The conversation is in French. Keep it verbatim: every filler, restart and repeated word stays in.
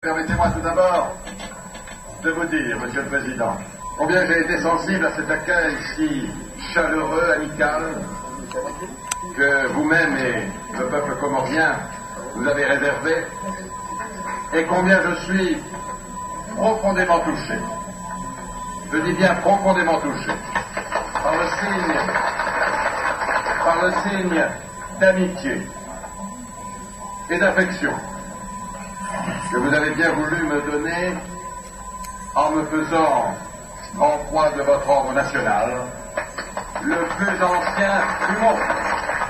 Permettez-moi tout d'abord de vous dire, Monsieur le Président, combien j'ai été sensible à cet accueil si chaleureux, amical, que vous-même et le peuple comorien vous avez réservé, et combien je suis profondément touché, je dis bien profondément touché, par le signe, par le signe d'amitié et d'affection que vous avez bien voulu me donner en me faisant grand croix de votre ordre national, le plus ancien du monde.